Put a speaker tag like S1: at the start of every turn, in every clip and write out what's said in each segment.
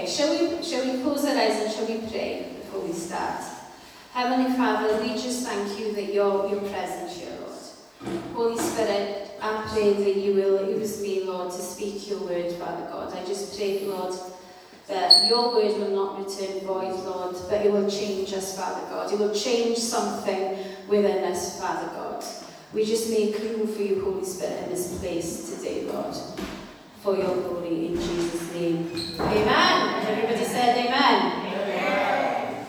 S1: Shall we close our eyes and shall we pray before we start? Heavenly Father, we just thank you that you're present here, Lord. Holy Spirit, I pray that you will use me, Lord, to speak your word, Father God. I just pray, Lord, that your word will not return void, Lord, but it will change us, Father God. It will change something within us, Father God. We just make room for you, Holy Spirit, in this place today, Lord, for your glory, in Jesus' name. Amen. Everybody said amen. Amen.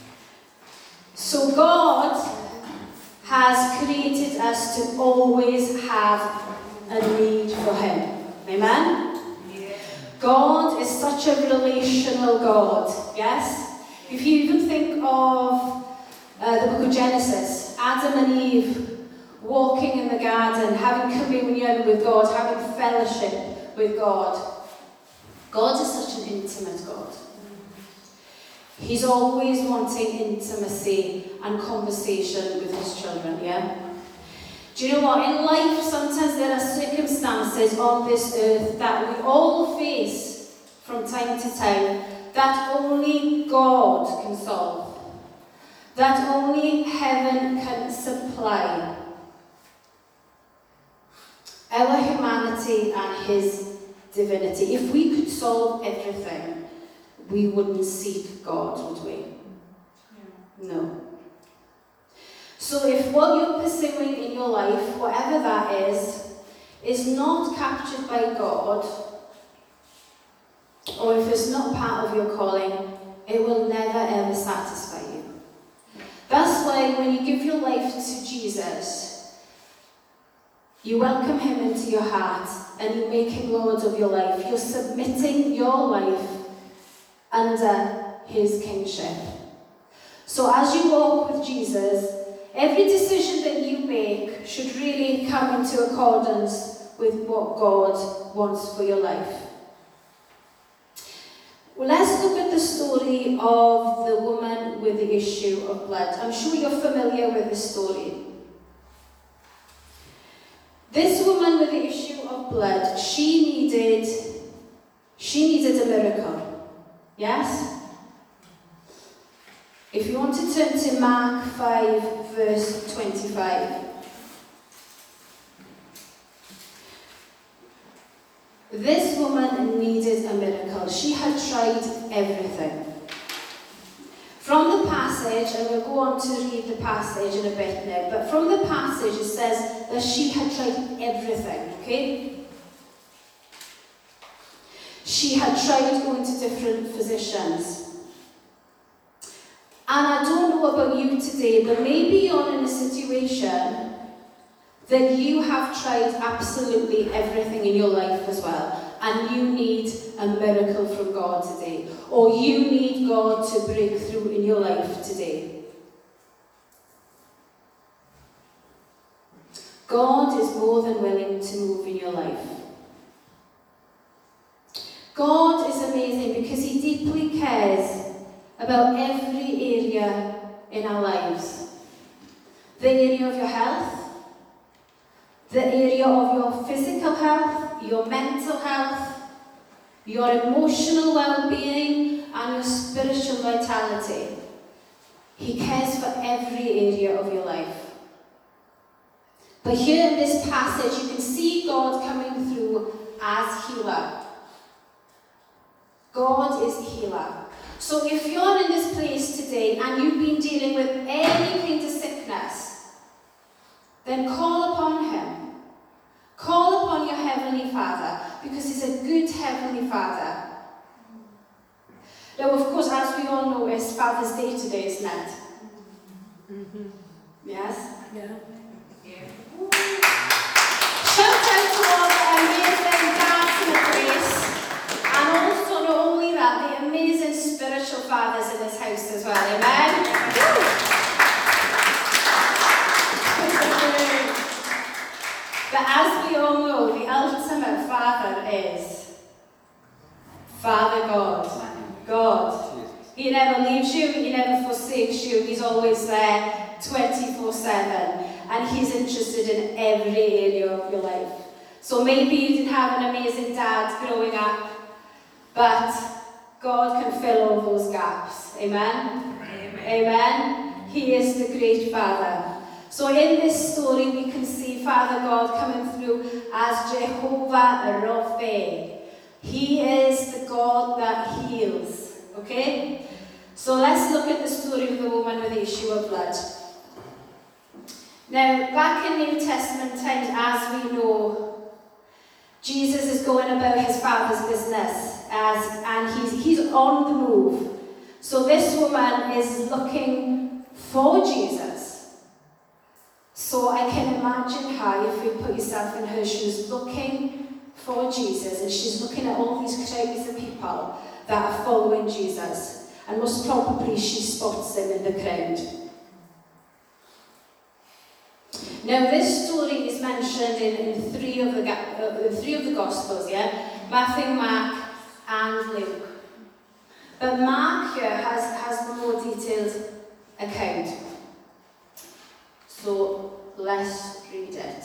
S1: So God has created us to always have a need for him. Amen? God is such a relational God. Yes? If you even think of the book of Genesis, Adam and Eve walking in the garden, having communion with God, having fellowship with God. God is such an intimate God. He's always wanting intimacy and conversation with his children, yeah? Do you know what? In life, sometimes there are circumstances on this earth that we all face from time to time that only God can solve, that only heaven can supply. Our humanity and his divinity. If we could solve everything, we wouldn't seek God, would we? No. So if what you're pursuing in your life, whatever that is not captured by God, or if it's not part of your calling, it will never ever satisfy you. That's why when you give your life to Jesus, you welcome him into your heart and you make him Lord of your life. You're submitting your life under his kingship. So as you walk with Jesus, every decision that you make should really come into accordance with what God wants for your life. Well, let's look at the story of the woman with the issue of blood. I'm sure you're familiar with the story. This woman with the issue of blood, she needed a miracle. Yes? If you want to turn to Mark 5, verse 25. This woman needed a miracle. She had tried everything. From the passage, and we'll go on to read the passage in a bit now, but from the passage it says that she had tried everything, okay? She had tried going to different physicians. And I don't know about you today, but maybe you're in a situation that you have tried absolutely everything in your life as well, and you need a miracle from God today, or you need God to break through in your life today. God is more than willing to move in your life. God is amazing because he deeply cares about every area in our lives. The area of your health, the area of your physical health, your mental health, your emotional well-being, and your spiritual vitality. He cares for every area of your life. But here in this passage, you can see God coming through as healer. God is healer. So if you're in this place today and you've been dealing with any kind of sickness, then call upon him. Call upon your Heavenly Father, because he's a good Heavenly Father. Now, of course, as we all know, it's Father's Day today, isn't it? Mm-hmm. Yes? Yeah. Shout out to all the amazing dads in the place, and also not only that, the amazing spiritual fathers in this house as well, amen? But as we all know, the ultimate Father is Father God. God. He never leaves you, he never forsakes you, he's always there 24/7. And he's interested in every area of your life. So maybe you didn't have an amazing dad growing up, but God can fill all those gaps. Amen? Amen. Amen. He is the great Father. So in this story we can see Father God coming through as Jehovah Rapha. He is the God that heals. Okay? So let's look at the story of the woman with the issue of blood. Now, back in New Testament times, as we know, Jesus is going about his Father's business, and he's on the move. So this woman is looking for Jesus. So I can imagine her, if you put yourself in her shoes, looking for Jesus, and she's looking at all these crowds of people that are following Jesus, and most probably she spots him in the crowd. Now this story is mentioned in three of the Gospels, yeah? Matthew, Mark and Luke. But Mark here has the more detailed account. So let's read it.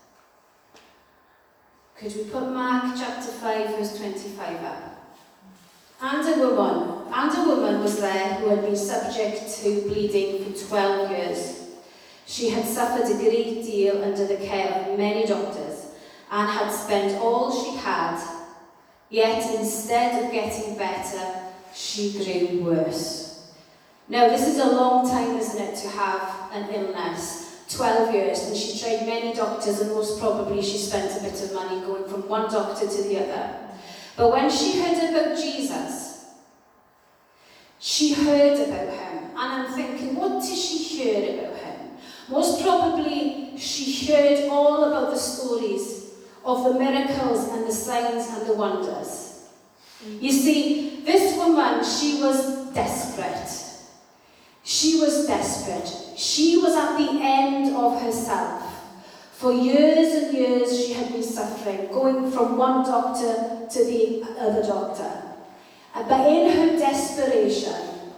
S1: Could we put Mark chapter 5 verse 25 up? And a woman was there who had been subject to bleeding for 12 years. She had suffered a great deal under the care of many doctors and had spent all she had, yet instead of getting better, she grew worse. Now this is a long time, isn't it, to have an illness, 12 years, and she tried many doctors, and most probably she spent a bit of money going from one doctor to the other. But when she heard about Jesus, she heard about him, and I'm thinking, what did she hear about him? Most probably she heard all about the stories of the miracles and the signs and the wonders. You see, this woman, she was desperate. She was desperate. She was at the end of herself. For years and years she had been suffering, going from one doctor to the other doctor. But in her desperation,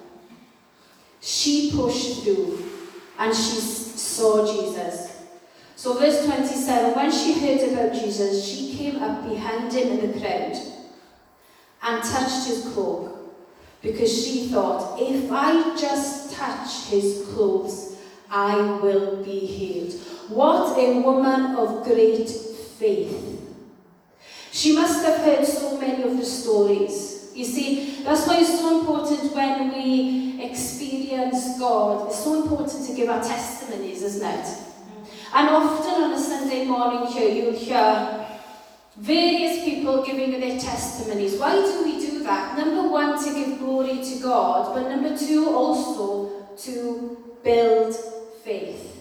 S1: she pushed through and she saw Jesus. So verse 27, when she heard about Jesus, she came up behind him in the crowd and touched his cloak, because she thought, if I just touch his clothes, I will be healed. What a woman of great faith. She must have heard so many of the stories. You see, that's why it's so important when we experience God. It's so important to give our testimonies, isn't it? And often on a Sunday morning here, you'll hear various people giving their testimonies. Why do we do that? Number one, to give glory to God, but number two, also to build faith.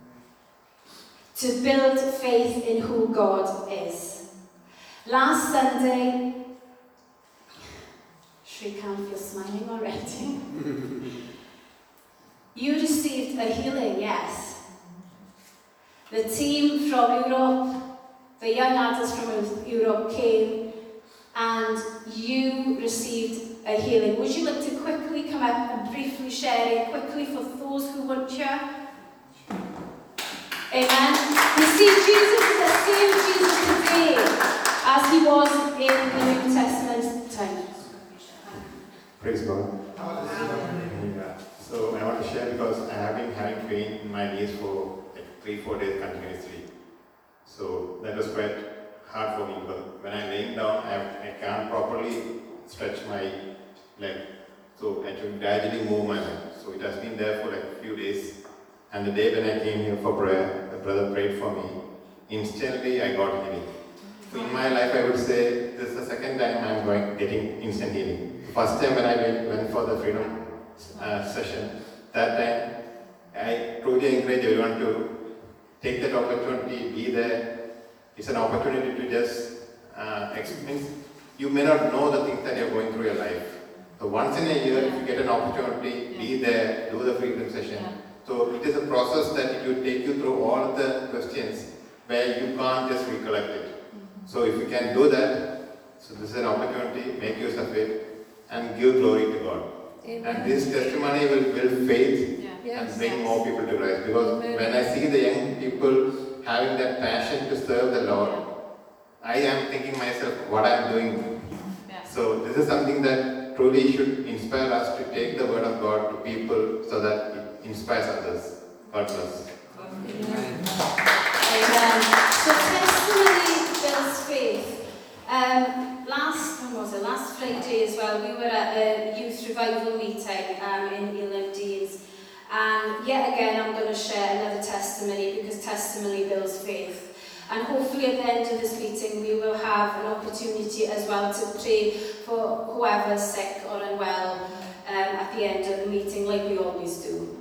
S1: To build faith in who God is. Last Sunday, Shrikant, you're smiling already. You received a healing, yes. The team from Europe, the young adults from Europe came and you received a healing. Would you like to quickly come up and briefly share it quickly for those who weren't here? Amen. You see, Jesus is the same Jesus today as he was in the New Testament time.
S2: Praise God. Yeah. So I want to share because I have been having pain in my knees for like 3-4 days continuously. So that was quite hard for me because when I'm laying down, I can't properly stretch my leg. So I should gradually move my leg. So it has been there for like a few days. And the day when I came here for prayer, the brother prayed for me. Instantly I got healing. So in my life I would say this is the second time I'm getting instant healing. The first time when I went for the freedom session, that time I truly encourage everyone to take that opportunity, be there. It's an opportunity to just experience. You may not know the things that you're going through your life. So once in a year, if you get an opportunity, be there, do the freedom session. So it is a process that it will take you through all the questions where you can't just recollect it. So if you can do that, so this is an opportunity, make use of it and give glory to God. Amen. And this testimony will build faith and bring more people to Christ. Because when I see the young people having that passion to serve the Lord, I am thinking myself what I am doing. So this is something that that truly should inspire us to take the word of God to people so that it inspires others. God bless.
S1: Amen. So testimony builds faith. Last Friday as well, we were at a youth revival meeting in Elam Deans. And yet again, I'm going to share another testimony because testimony builds faith. And hopefully at the end of this meeting, we will have an opportunity as well to pray for whoever's sick or unwell at the end of the meeting, like we always do.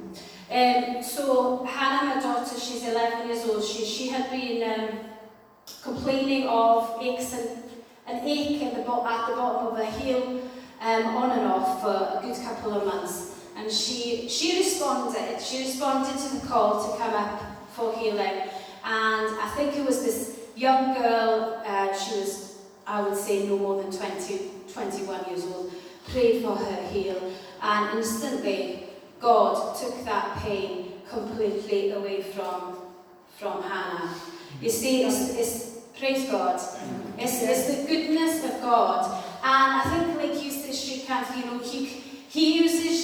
S1: So Hannah, my daughter, she's 11 years old. She had been complaining of aches and an ache at the bottom of her heel on and off for a good couple of months. And she responded to the call to come up for healing. And I think it was this young girl, she was, I would say, no more than 20, 21 years old, prayed for her heel. And instantly, God took that pain completely away from Hannah. You see, it's praise God. It's the goodness of God. And I think, like you said, Shrikant, you know, he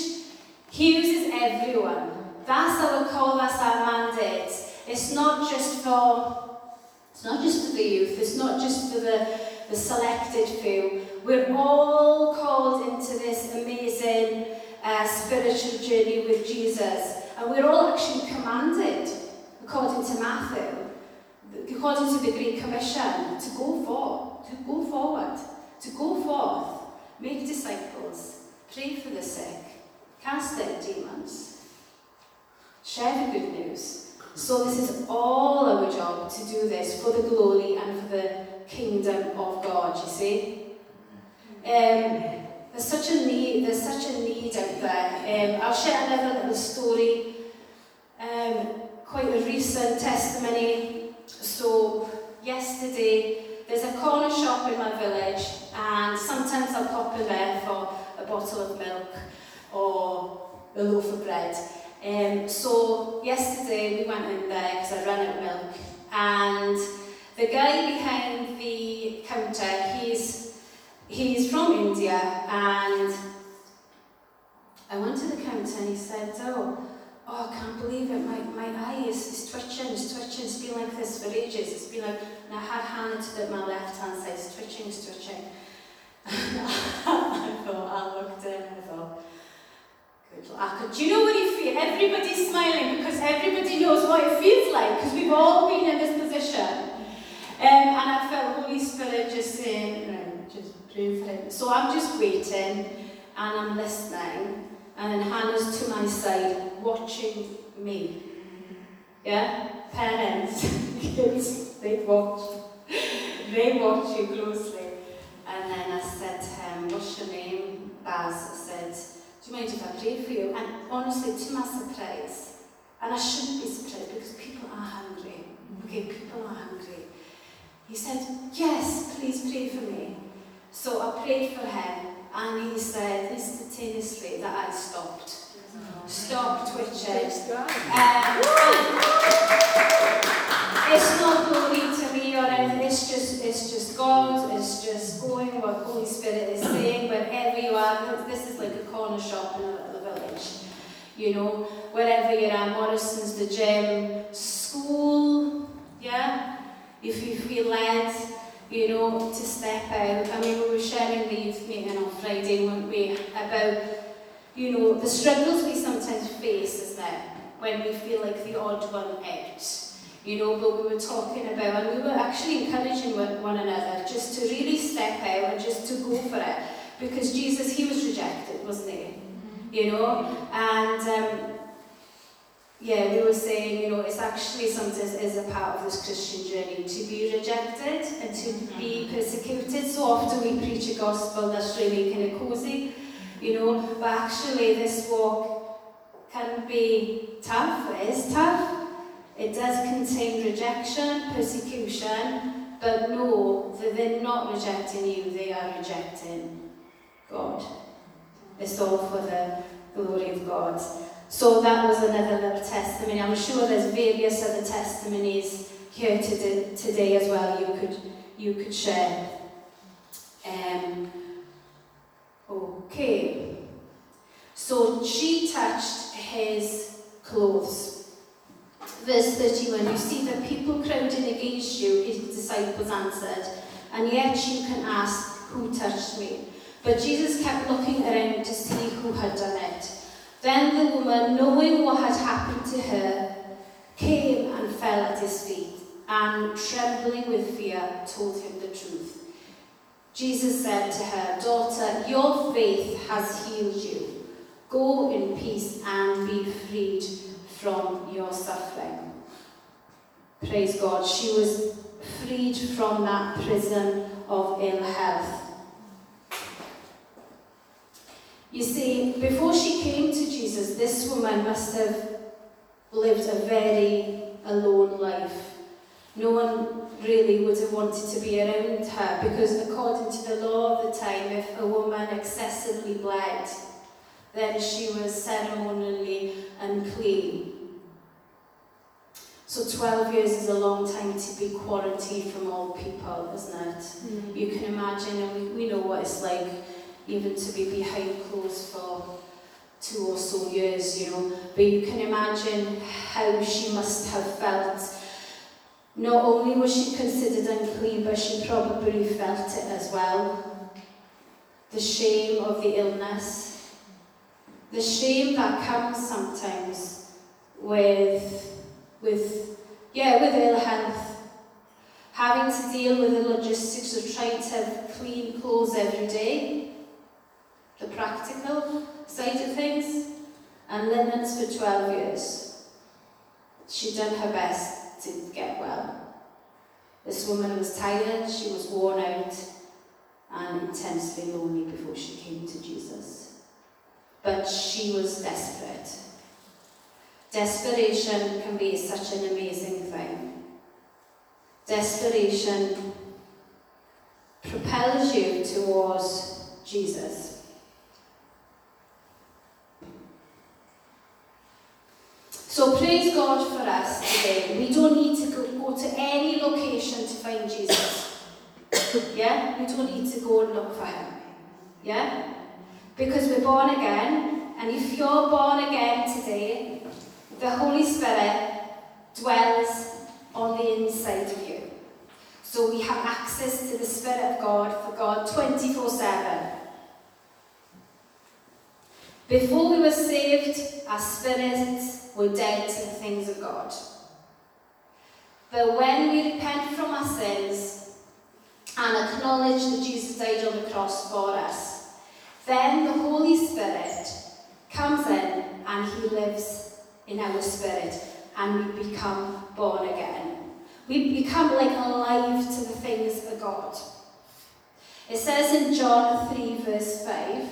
S1: uses everyone. That's our call, that's our mandate. It's not just for the youth, it's not just for the selected few. We're all called into this amazing spiritual journey with Jesus. And we're all actually commanded, according to Matthew, according to the Great Commission, to go forward, to go forth, make disciples, pray for the sick, cast out demons, share the good news. So this is all our job to do this for the glory and for the kingdom of God, you see. There's such a need out there. I'll share another little story, quite a recent testimony. So yesterday, there's a corner shop in my village, and sometimes I'll pop in there for a bottle of milk or a loaf of bread. So yesterday we went in there because I ran out of milk, and the guy behind the counter, he's from India, and I went to the counter and he said, oh I can't believe it, my eye is twitching, it's been like this for ages, it's been like, and I had Hannah to my left hand side, it's twitching. I looked in and I thought, do you know what you feel? Everybody's smiling because everybody knows what it feels like, because we've all been in this position. And I felt Holy Spirit just saying, just pray for him. So I'm just waiting and I'm listening, and then Hannah's to my side watching me. Yeah? Parents, kids, they watch you closely. And then I said to him, what's your name? Baz. I said, do you mind if I pray for you? And honestly, to my surprise, and I shouldn't be surprised because people are hungry. Okay, people are hungry. He said, yes, please pray for me. So I prayed for him, and he said instantaneously that I stopped twitching. It's not glory to me or anything, it's just God, it's just going what Holy Spirit is saying wherever you are. This is like a corner shop in a little village, you know, wherever you're at, Morrison's, the gym, school, yeah, if you feel led, you know, to step out. I mean, we were sharing the youth meeting on Friday, weren't we, about, you know, the struggles we sometimes face, isn't it, when we feel like the odd one out. You know, but we were talking about, and we were actually encouraging one another just to really step out and just to go for it. Because Jesus, he was rejected, wasn't he? You know, and we were saying, you know, it's actually sometimes is a part of this Christian journey to be rejected and to be persecuted. So often we preach a gospel that's really kind of cozy, you know, but actually this walk can be tough. It is tough. It does contain rejection, persecution, but know that they're not rejecting you, they are rejecting God. It's all for the glory of God. So that was another little testimony. I'm sure there's various other testimonies here today as well you could share. Okay. So she touched his clothes. Verse 31, you see the people crowding against you, his disciples answered, and yet you can ask, who touched me? But Jesus kept looking around to see who had done it. Then the woman, knowing what had happened to her, came and fell at his feet, and trembling with fear, told him the truth. Jesus said to her, daughter, your faith has healed you. Go in peace and be freed from your suffering. Praise God. She was freed from that prison of ill health. You see, before she came to Jesus, this woman must have lived a very alone life. No one really would have wanted to be around her, because according to the law of the time, if a woman excessively bled, then she was ceremonially unclean. So 12 years is a long time to be quarantined from all people, isn't it? You can imagine, and we know what it's like even to be behind closed for 2 or so years, you know. But you can imagine how she must have felt. Not only was she considered unclean, but she probably felt it as well. The shame of the illness. The shame that comes sometimes with ill health. Having to deal with the logistics of trying to have clean clothes every day. The practical side of things. And linens for 12 years. She'd done her best to get well. This woman was tired, she was worn out, and intensely lonely before she came to Jesus. But she was desperate. Desperation can be such an amazing thing. Desperation propels you towards Jesus. So praise God for us today. We don't need to go to any location to find Jesus. Yeah? We don't need to go and look for him. Yeah? Because we're born again, and if you're born again today, the Holy Spirit dwells on the inside of you. So we have access to the Spirit of God for God 24/7. Before we were saved, our spirits were dead to the things of God. But when we repent from our sins and acknowledge that Jesus died on the cross for us, then the Holy Spirit comes in and he lives in our spirit, and we become born again. We become like alive to the things of God. It says in John 3 verse 5,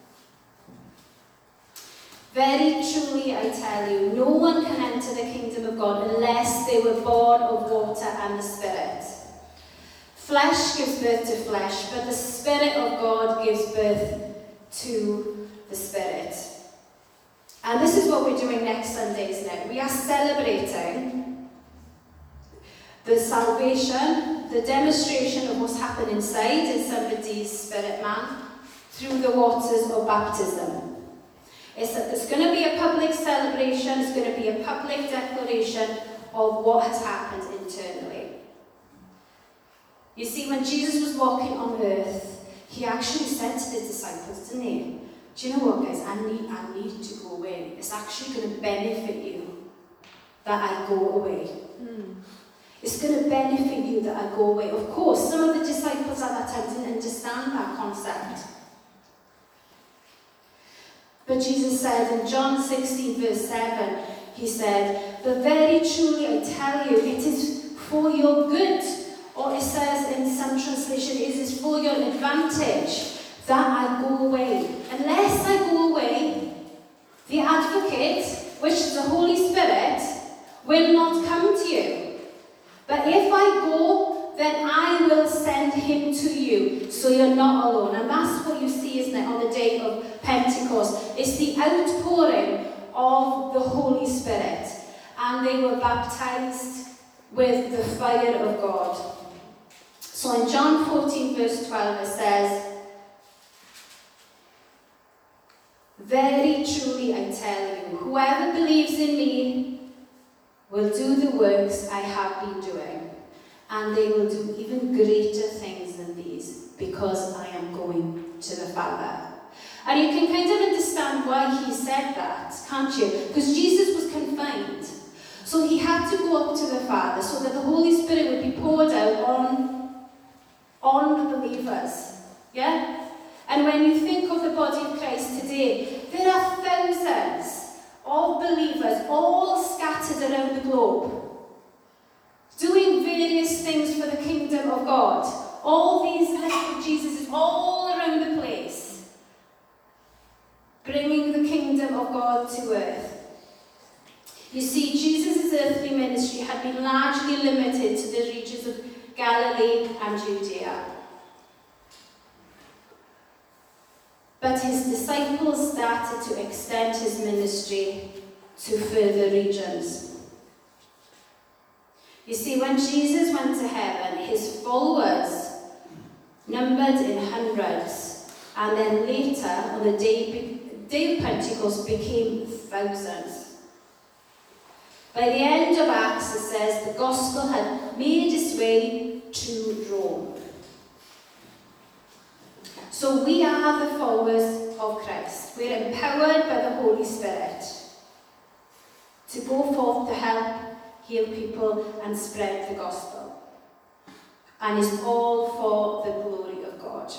S1: very truly I tell you, no one can enter the kingdom of God unless they were born of water and the Spirit. Flesh gives birth to flesh, but the Spirit of God gives birth to the Spirit. And this is what we're doing next Sunday, isn't it? We are celebrating the salvation, the demonstration of what's happened inside in somebody's spirit man through the waters of baptism. It's going to be a public celebration, it's going to be a public declaration of what has happened internally. You see, when Jesus was walking on earth, he actually said to his disciples, didn't he? Do you know what, guys? I need to go away. It's actually going to benefit you that I go away. It's going to benefit you that I go away. Of course, some of the disciples at that time didn't understand that concept. But Jesus said in John 16 verse 7, he said, but very truly I tell you, it is for your good. Or it says in some translation, it is for your advantage that I go away. Unless I go away, the advocate, which is the Holy Spirit, will not come to you. But if I go, then I will send him to you, so you're not alone. And that's what you see, isn't it, on the day of Pentecost. It's the outpouring of the Holy Spirit. And they were baptized with the fire of God. So in John 14 verse 12 it says, Very truly I tell you, whoever believes in me will do the works I have been doing, and they will do even greater things than these, because I am going to the Father. And you can kind of understand why he said that, can't you? Because Jesus was confined. So he had to go up to the Father so that the Holy Spirit would be poured out on the believers. Yeah? And when you think of the body of Christ today, there are thousands of believers all scattered around the globe, doing various things for the kingdom of God. All these little Jesuses all around the place, bringing the kingdom of God to earth. You see, Jesus' earthly ministry had been largely limited to the regions of Galilee and Judea. But his disciples started to extend his ministry to further regions. You see, when Jesus went to heaven, his followers numbered in hundreds, and then later, on the day of Pentecost, became thousands. By the end of Acts, it says the gospel had made its way to Rome. So we are the followers of Christ. We're empowered by the Holy Spirit to go forth to help heal people and spread the gospel. And it's all for the glory of God.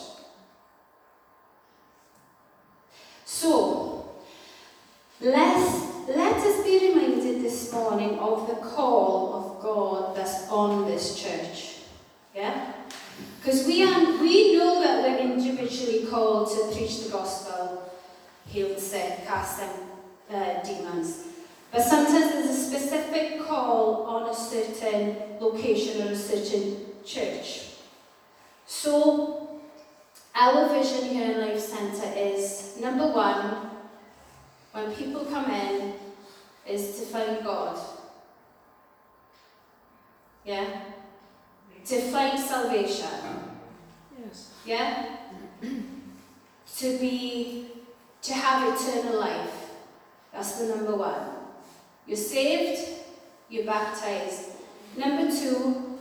S1: So, let us be reminded this morning of the call of God that's on this church. Yeah? Because we know that we're individually called to preach the gospel, heal the sick, cast out demons. But sometimes there's a specific call on a certain location or a certain church. So, our vision here in Life Centre is, number one, when people come in, is to find God. Yeah? To find salvation.
S3: Yes.
S1: Yeah? To have eternal life. That's the number one. You're saved, you're baptized. Number two,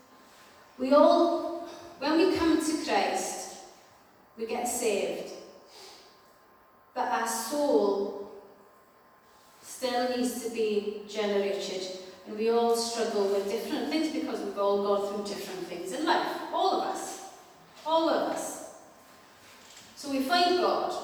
S1: when we come to Christ, we get saved. But our soul still needs to be generated. And we all struggle with different things because we've all gone through different things in life. All of us. All of us. So we find God.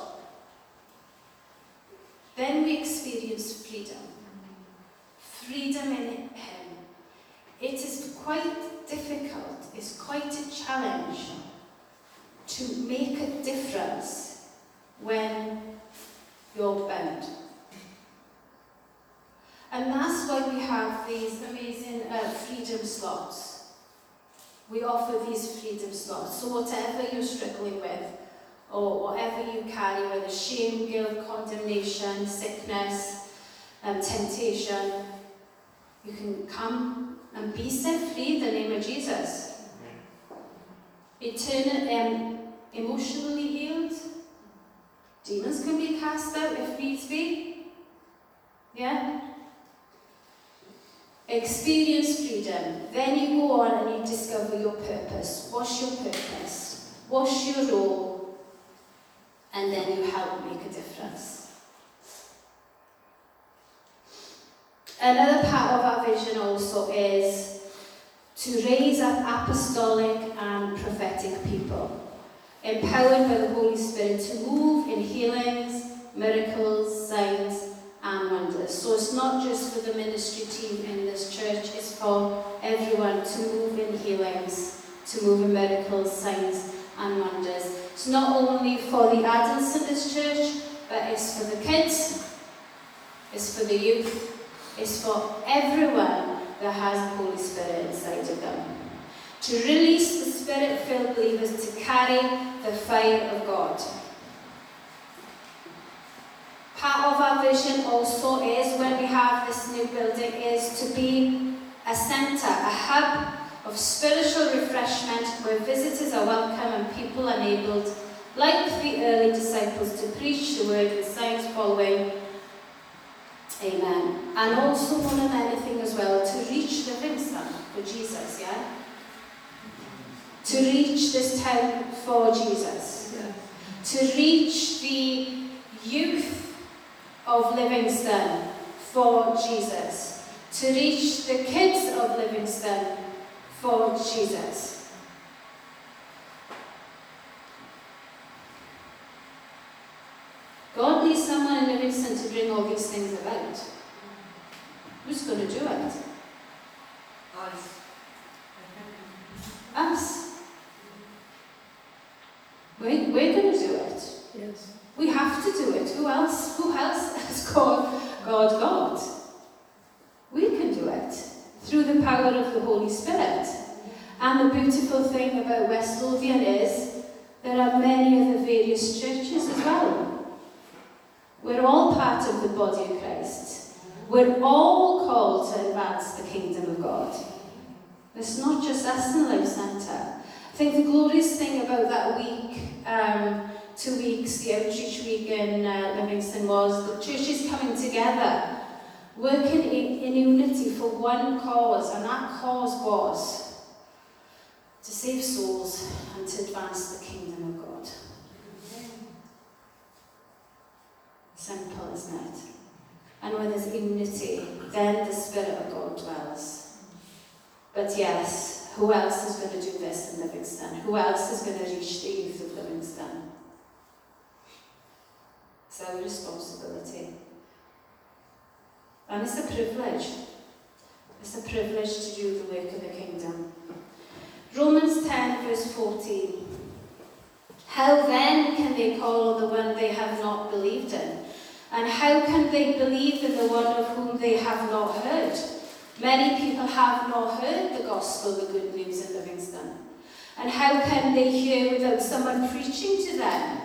S1: Then we experience freedom. Freedom in Him. It is quite difficult, it's quite a challenge to make a difference when you're bound. And that's why we have these amazing freedom slots. We offer these freedom slots. So whatever you're struggling with, or whatever you carry, whether shame, guilt, condemnation, sickness, temptation, you can come and be set free in the name of Jesus. Emotionally healed. Demons can be cast out if needs be. Yeah? Experience freedom. Then you go on and you discover your purpose. What's your purpose? What's your role? And then you help make a difference. Another part of our vision also is to raise up apostolic and prophetic people, empowered by the Holy Spirit to move in healings, miracles, signs, and wonders. So it's not just for the ministry team in this church, it's for everyone to move in healings, to move in miracles, signs, and wonders. It's not only for the adults in this church, but it's for the kids, it's for the youth, it's for everyone that has the Holy Spirit inside of them. To release the Spirit-filled believers to carry the fire of God. Part of our vision also is, when we have this new building, is to be a centre, a hub of spiritual refreshment where visitors are welcome and people are enabled like the early disciples, to preach the word with signs following. Amen. And also more than anything as well, to reach Livingston for Jesus, yeah? To reach this town for Jesus.
S3: Yeah.
S1: To reach the youth of Livingston for Jesus. To reach the kids of Livingston for Jesus. God needs someone in Livingston to bring all these things about. Who's going to do it? Us. We're going to do it.
S3: Yes.
S1: We have to do it. Who else? Who else has called God? We can do it through the power of the Holy Spirit. And the beautiful thing about West Lothian is there are many of the various churches as well. We're all part of the body of Christ. We're all called to advance the kingdom of God. It's not just us in the Life Centre. I think the glorious thing about that week, 2 weeks, the outreach week in Livingston, was the churches coming together, working in unity for one cause, and that cause was to save souls and to advance the kingdom of God. Simple, isn't it? And when there's unity, then the Spirit of God dwells. But yes, who else is going to do this in Livingston? Who else is going to reach the youth of Livingston? It's our responsibility. And it's a privilege. It's a privilege to do the work of the kingdom. Romans 10 verse 14. How then can they call on the one they have not believed in? And how can they believe in the one of whom they have not heard? Many people have not heard the gospel, the good news in Livingston. And how can they hear without someone preaching to them?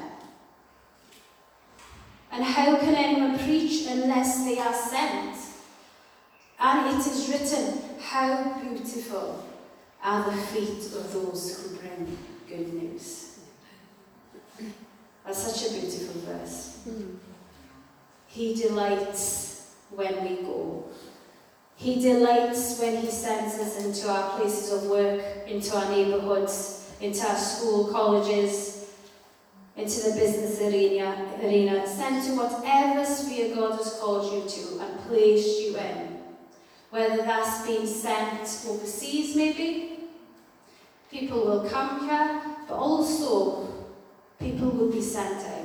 S1: And how can anyone preach unless they are sent? And it is written, how beautiful are the feet of those who bring good news. That's such a beautiful verse. He delights when we go. He delights when he sends us into our places of work, into our neighbourhoods, into our school, colleges, into the business arena, sent to whatever sphere God has called you to and placed you in. Whether that's been sent overseas maybe, people will come here, but also people will be sent out.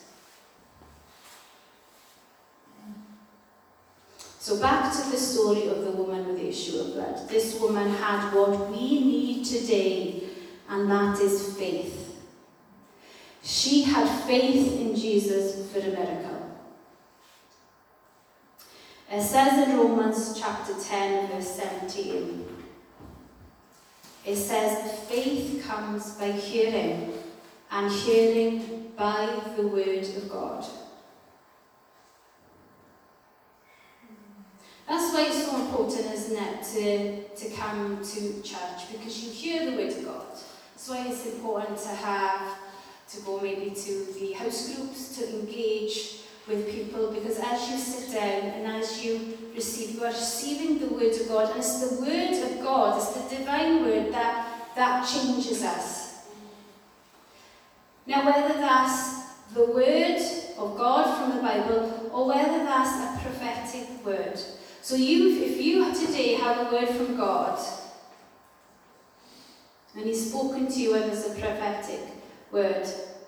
S1: So back to the story of the woman with the issue of blood. This woman had what we need today, and that is faith. She had faith in Jesus for a miracle. It says in Romans chapter 10, verse 17, it says, faith comes by hearing, and hearing by the word of God. That's why it's so important, isn't it, to come to church, because you hear the word of God. That's why it's important to go maybe to the house groups, to engage with people, because as you sit down and as you receive, you are receiving the word of God, and it's the word of God, it's the divine word that changes us. Now, whether that's the word of God from the Bible, or whether that's a prophetic word. So if you today have a word from God, and He's spoken to you and it's a prophetic word,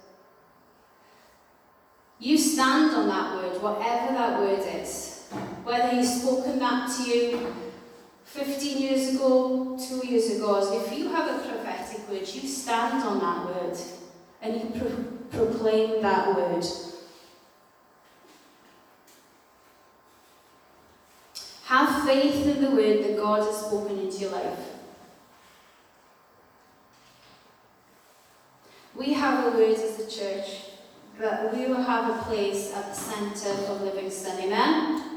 S1: you stand on that word, whatever that word is. Whether He's spoken that to you 15 years ago, 2 years ago, if you have a prophetic word, you stand on that word and you proclaim that word. Have faith in the word that God has spoken into your life. We have a word as a church, but we will have a place at the centre of Livingston. Amen?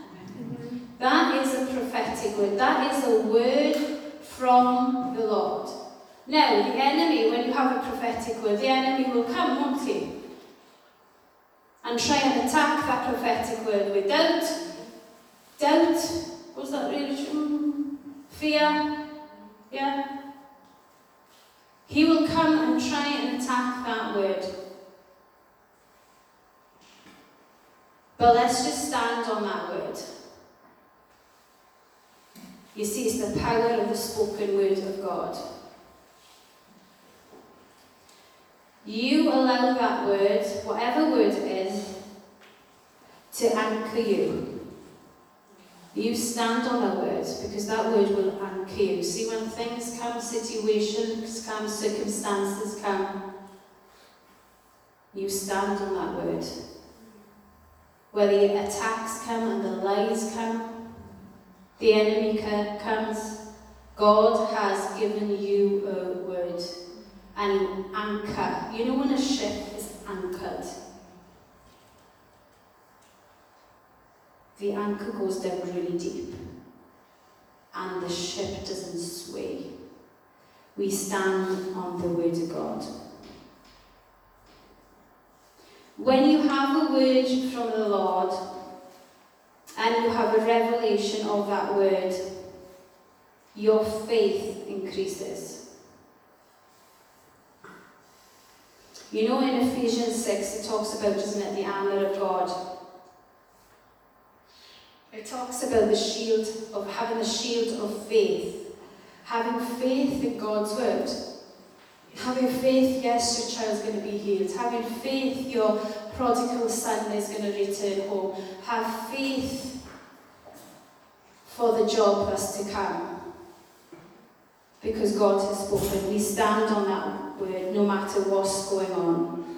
S1: That is a prophetic word. That is a word from the Lord. Now, the enemy, when you have a prophetic word, the enemy will come, won't he? And try and attack that prophetic word with doubt. Doubt. Was that really true? Fear. Yeah. He will come and try and attack that word. But let's just stand on that word. You see, it's the power of the spoken word of God. You allow that word, whatever word it is, to anchor you. You stand on that word, because that word will anchor you. See, when things come, situations come, circumstances come, you stand on that word. Where the attacks come and the lies come, the enemy comes, God has given you a word. An anchor. You know when a ship is anchored? The anchor goes down really deep and the ship doesn't sway. We stand on the word of God. When you have a word from the Lord and you have a revelation of that word, your faith increases. You know, in Ephesians 6, it talks about, doesn't it, the armour of God. It talks about the shield, of having the shield of faith. Having faith in God's word. Having faith, yes, your child's going to be healed. Having faith, your prodigal son is going to return home. Have faith for the job that's to come. Because God has spoken. We stand on that word no matter what's going on.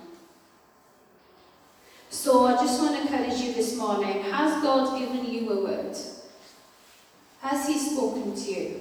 S1: So I just want to encourage you this morning. Has God given you a word? Has he spoken to you?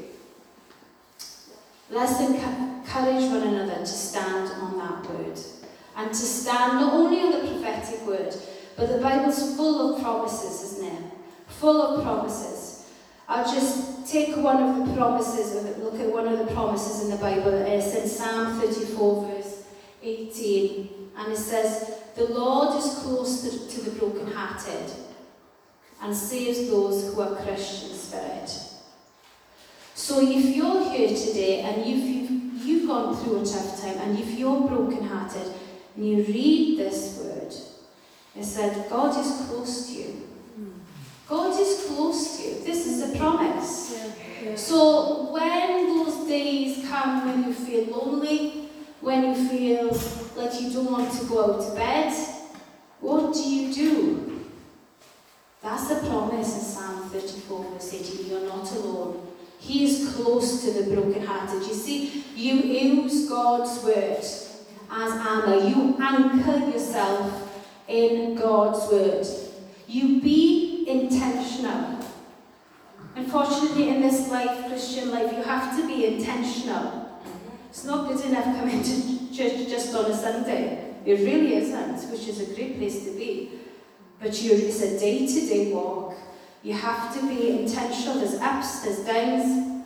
S1: Let's encourage one another to stand on that word. And to stand not only on the prophetic word, but the Bible's full of promises, isn't it? Full of promises. I'll just take one of the promises, look at one of the promises in the Bible. It's in Psalm 34, verse 18. And it says, "The Lord is close to the brokenhearted and saves those who are crushed in spirit." So if you're here today and you've gone through a tough time, and if you're brokenhearted and you read this word, it said, God is close to you. God is close to you. This is a promise. So when those days come when you feel lonely, when you feel like you don't want to go out to bed, what do? That's the promise in Psalm 34, verse 18. You're not alone. He is close to the brokenhearted. You see, you use God's word as armor. You anchor yourself in God's word. You be intentional. Unfortunately, in this life, Christian life, you have to be intentional. It's not good enough coming to church just on a Sunday. It really isn't, which is a great place to be. But it's a day-to-day walk. You have to be intentional. There's ups, there's downs.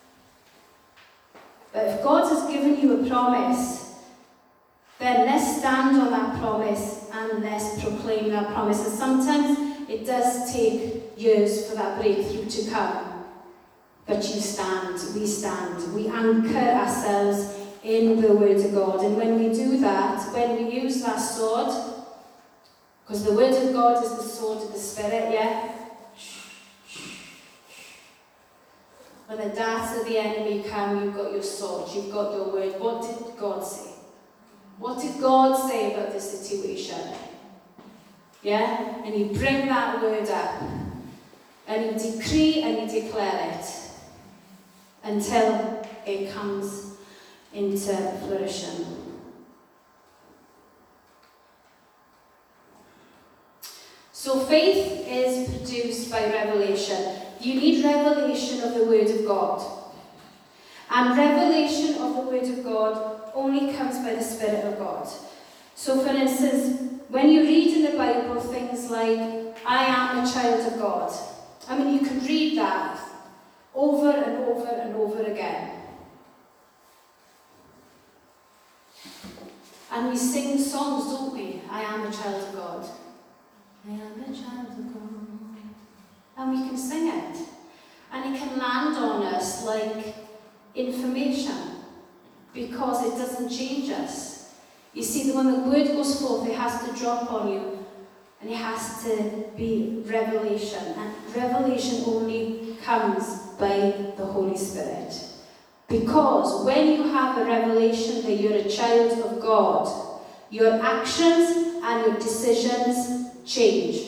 S1: But if God has given you a promise, then let's stand on that promise and let's proclaim that promise. And sometimes it does take years for that breakthrough to come. But you stand, we anchor ourselves in the Word of God. And when we do that, when we use that sword, because the Word of God is the sword of the Spirit, yeah? When the darts of the enemy come, you've got your sword, you've got your word. What did God say? What did God say about this situation? Yeah? And you bring that word up. And you decree and you declare it. Until it comes into fruition. So faith is produced by revelation. You need revelation of the Word of God. And revelation of the Word of God only comes by the Spirit of God. So for instance, when you read in the Bible things like, I am a child of God. I mean, you could read that over and over and over again. we sing songs, don't we? I am a child of God. I am a child of God. And we can sing it. And it can land on us like information, because it doesn't change us. You see, when the word goes forth, it has to drop on you, and it has to be revelation. And revelation only comes by the Holy Spirit. Because when you have a revelation that you're a child of God, your actions and your decisions change.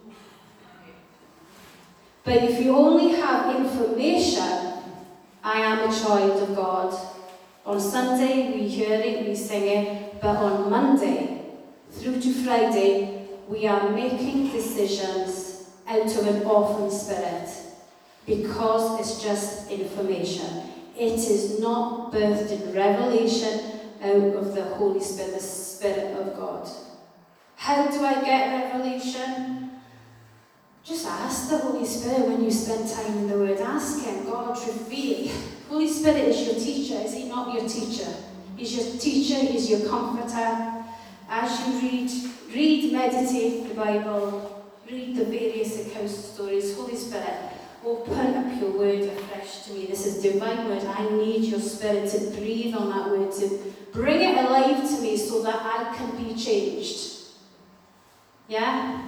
S1: But if you only have information, I am a child of God. On Sunday we hear it, we sing it, but on Monday through to Friday, we are making decisions out of an orphan spirit, because it's just information. It is not birthed in revelation out of the Holy Spirit, the Spirit of God. How do I get revelation? Just ask the Holy Spirit when you spend time in the Word. Ask Him, God, reveal. Holy Spirit is your teacher, is He not your teacher? He's your teacher, He's your comforter. As you read, meditate the Bible, read the various accounts of stories, Holy Spirit, open up your Word afresh to me. This is divine Word. I need your Spirit to breathe on that Word, to bring it alive to me so that I can be changed. Yeah?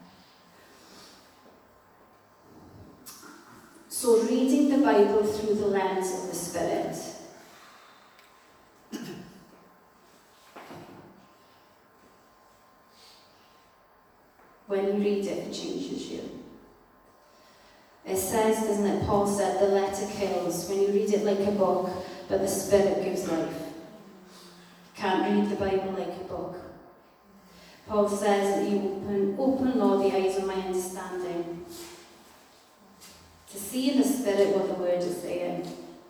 S1: So reading the Bible through the lens of the Spirit. When you read it, it changes you. It says, doesn't it, Paul said, the letter kills. When you read it like a book, but the Spirit gives life. Can't read the Bible like a book. Paul says that you open, Lord, the eyes of my understanding, to see in the Spirit what the Word is saying.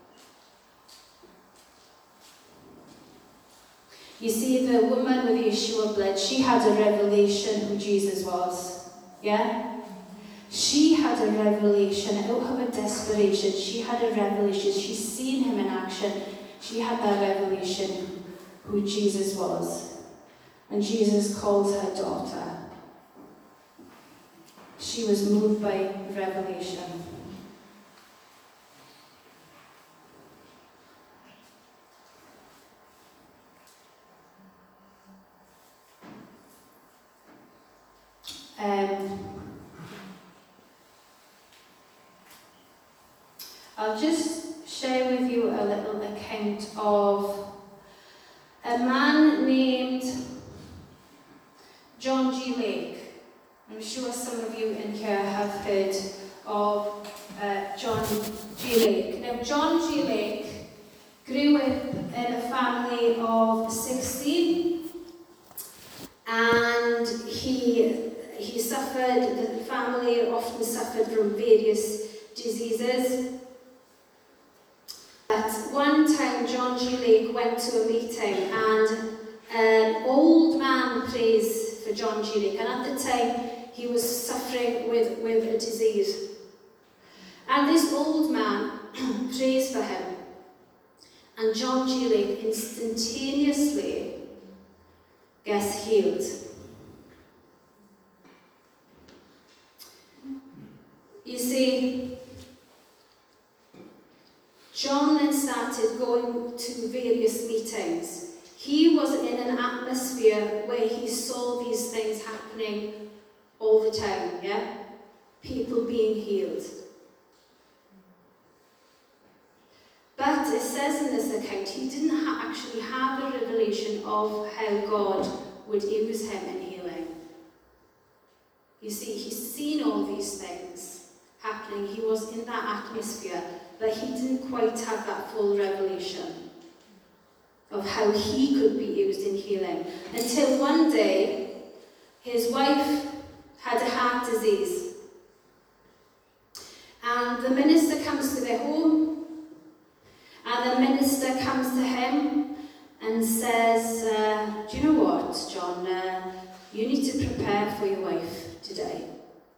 S1: You see, the woman with the issue of blood, she had a revelation who Jesus was. Yeah? She had a revelation out of her desperation. She had a revelation. She's seen Him in action. She had that revelation who Jesus was. And Jesus called her daughter. She was moved by revelation. I'll just share with you a little account of a man named John G. Lake. I'm sure some of you in here have heard of John G. Lake. Now, John G. Lake grew up in a family of 16, and he suffered, the family often suffered from various diseases. But one time John G. Lake went to a meeting, and an old man prays for John G. Lake, and at the time he was suffering with a disease. And this old man prays for him, and John G. Lake instantaneously gets healed. You see, John then started going to various meetings. He was in an atmosphere where he saw these things happening all the time, yeah? People being healed. But it says in this account, he didn't actually have a revelation of how God would use him in healing. You see, he's seen all these things happening. He was in that atmosphere, but he didn't quite have that full revelation of how he could be used in healing. Until one day, his wife had a heart disease. And the minister comes to their home, and the minister comes to him and says, do you know what, John? You need to prepare for your wife today.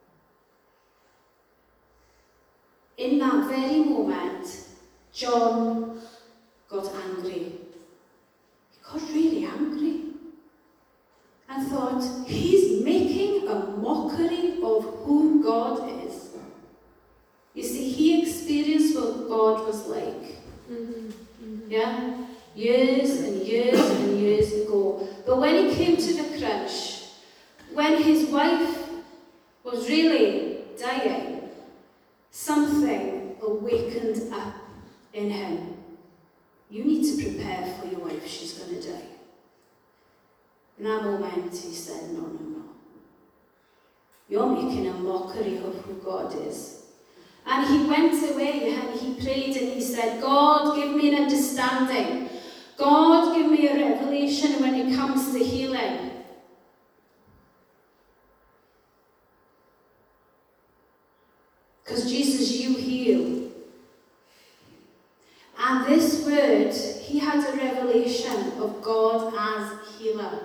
S1: In that very moment, John got angry. He got really angry. God is. You see, he experienced what God was like. Yeah? Years and years and years ago. But when he came to the crunch, when his wife was really dying, something awakened up in him. You need to prepare for your wife, she's going to die. In that moment, he said, no. You're making a mockery of who God is. And he went away and he prayed and he said, God, give me an understanding. God, give me a revelation when it comes to healing. Because Jesus, you heal. And this word, he had a revelation of God as healer.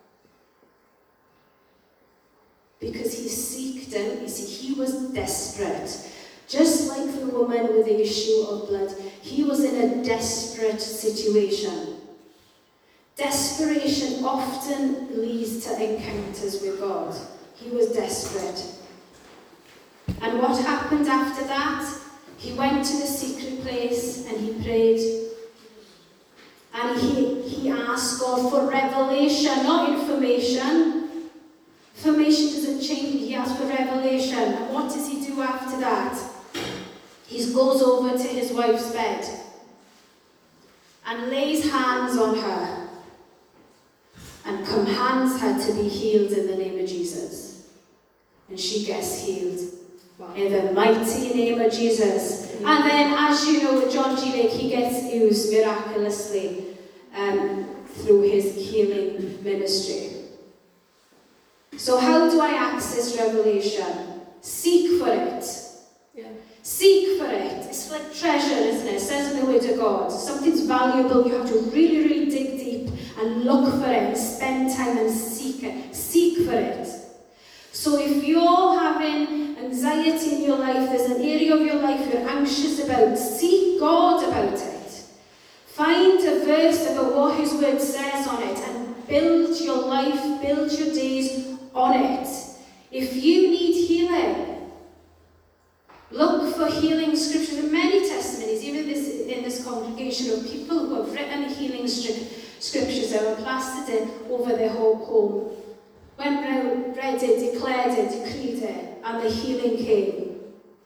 S1: Because he seeked him, you see, he was desperate. Just like the woman with the issue of blood, he was in a desperate situation. Desperation often leads to encounters with God. He was desperate. And what happened after that? He went to the secret place and he prayed. And he asked God for revelation, not information. Information doesn't change. He asked for revelation. And what does he do after that? He goes over to his wife's bed and lays hands on her and commands her to be healed in the name of Jesus. And she gets healed. Wow. In the mighty name of Jesus. And then, as you know, John G. Lake, he gets used miraculously through his healing ministry. So how do I access revelation? Seek for it. Yeah. Seek for it. It's like treasure, isn't it? It says in the Word of God, something's valuable, you have to really, really dig deep and look for it and spend time and seek it. Seek for it. So if you're having anxiety in your life, there's an area of your life you're anxious about, seek God about it. Find a verse about what his word says on it and build your life, build your days on it. If you need healing, look for healing scriptures. There are many testimonies, even in this congregation, of people who have written healing scriptures that were plastered in over their whole home. Went round, read it, declared it, decreed it, and the healing came.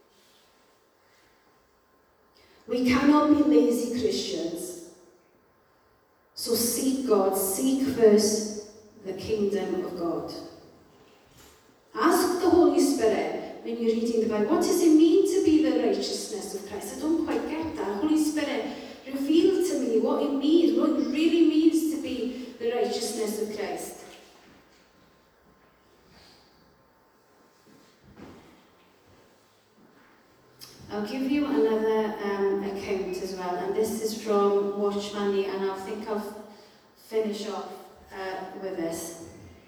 S1: We cannot be lazy Christians. So seek God, seek first the kingdom of God. Ask the Holy Spirit when you're reading the Bible, what does it mean to be the righteousness of Christ? I don't quite get that. Holy Spirit, reveal to me what it means, what it really means to be the righteousness of Christ. I'll give you another account as well, and this is from Watchman Nee, and I think I'll finish off with this.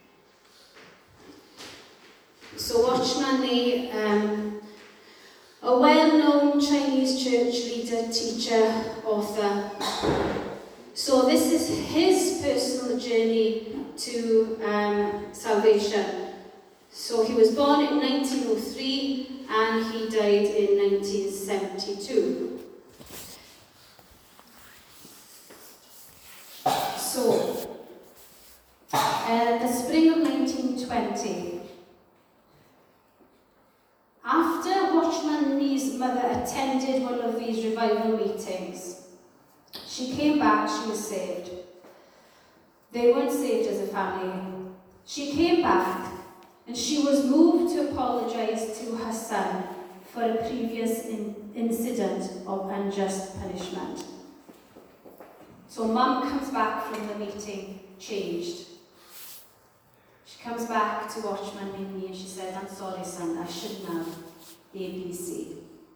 S1: So Watchman Nee, a well-known Chinese church leader, teacher, author. So this is his personal journey to salvation. So he was born in 1903 and he died in 1972. So, the spring of 1920, after Watchman Nee's mother attended one of these revival meetings, she came back, she was saved. They weren't saved as a family. She came back and she was moved to apologize to her son for a previous incident of unjust punishment. So Mum comes back from the meeting changed. She comes back to Watchman Nee and she says, "I'm sorry, son, I shouldn't have ABC."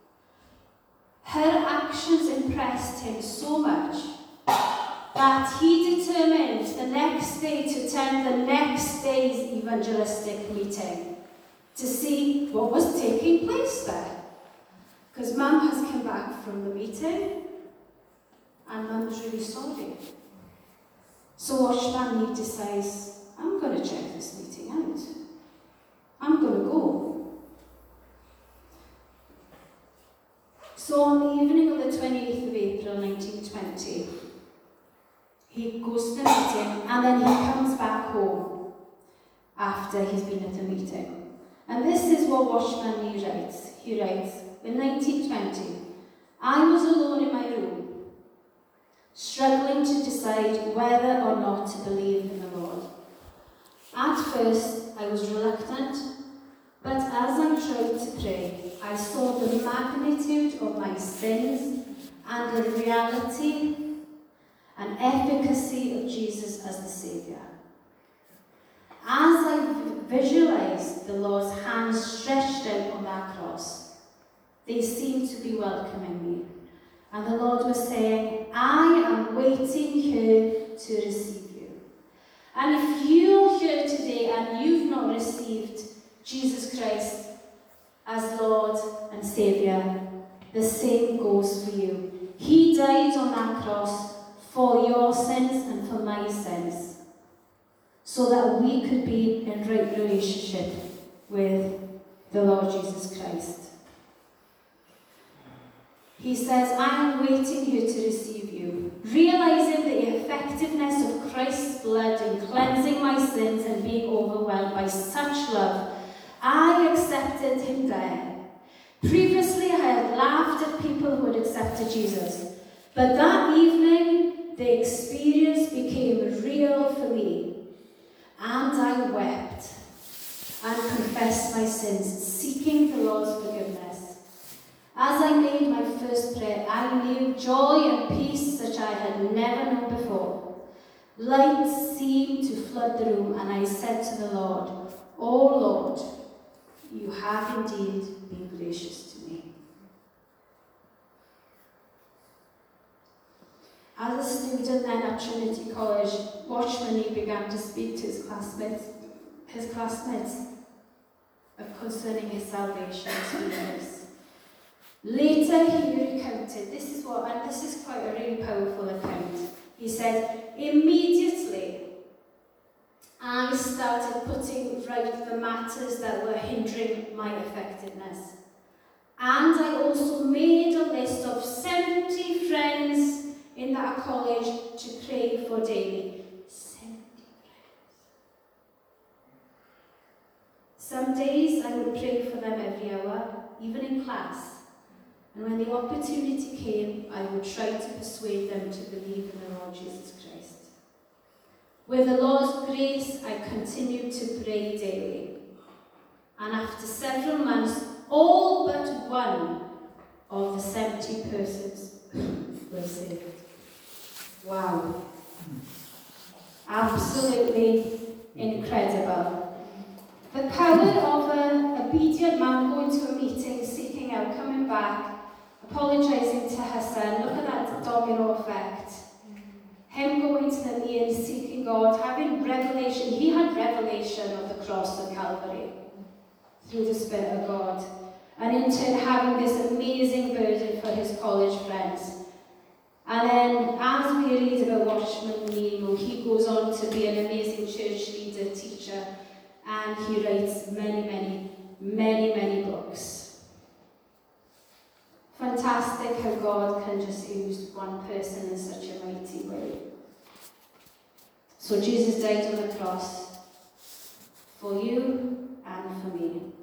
S1: Her actions impressed him so much that he determined the next day to attend the next day's evangelistic meeting to see what was taking place there. Because Mum has come back from the meeting and Mum's really sorry. So Watchman Nee decides, I'm going to check this meeting out. I'm going to go. So on the evening of the 28th of April 1920, he goes to the meeting and then he comes back home after he's been at the meeting. And this is what Watchman Nee writes. He writes, in 1920, I was alone in my room, struggling to decide whether or not to believe in the Lord. At first, I was reluctant, but as I tried to pray, I saw the magnitude of my sins and the reality and efficacy of Jesus as the Saviour. As I visualized the Lord's hands stretched out on that cross, they seemed to be welcoming me. And the Lord was saying, I am waiting here to receive you. And if you're here today and you've not received Jesus Christ as Lord and Saviour, the same goes for you. He died on that cross for your sins and for my sins, so that we could be in right relationship with the Lord Jesus Christ. He says, I am waiting here to receive you, realizing the effectiveness of Christ's blood in cleansing my sins and being overwhelmed by such love. I accepted him there. Previously, I had laughed at people who had accepted Jesus, but that evening, the experience became real for me, and I wept and confessed my sins, seeking the Lord's forgiveness. As I made my first prayer, I knew joy and peace such I had never known before. Light seemed to flood the room, and I said to the Lord, "O Lord, you have indeed been gracious to me." As a student then at Trinity College, Watchman Nee began to speak to his classmates concerning his salvation experience. Later he recounted, this is quite a really powerful account. He said, immediately I started putting right the matters that were hindering my effectiveness. And I also made a list of 70 friends in that college to pray for daily. 70 friends. Some days I would pray for them every hour, even in class. And when the opportunity came, I would try to persuade them to believe in the Lord Jesus Christ. With the Lord's grace, I continued to pray daily. And after several months, all but one of the 70 persons were saved. Wow. Absolutely incredible. The power of an obedient man going to a meeting, seeking out, coming back, apologising to her son. Look at that domino effect. Him going to the meeting, seeking God, having revelation. He had revelation of the cross of Calvary through the Spirit of God. And in turn having this amazing burden for his college friends. And then as we read about Watchman Nee, he goes on to be an amazing church leader, teacher, and he writes many books. Fantastic how God can just use one person in such a mighty way. So Jesus died on the cross for you and for me.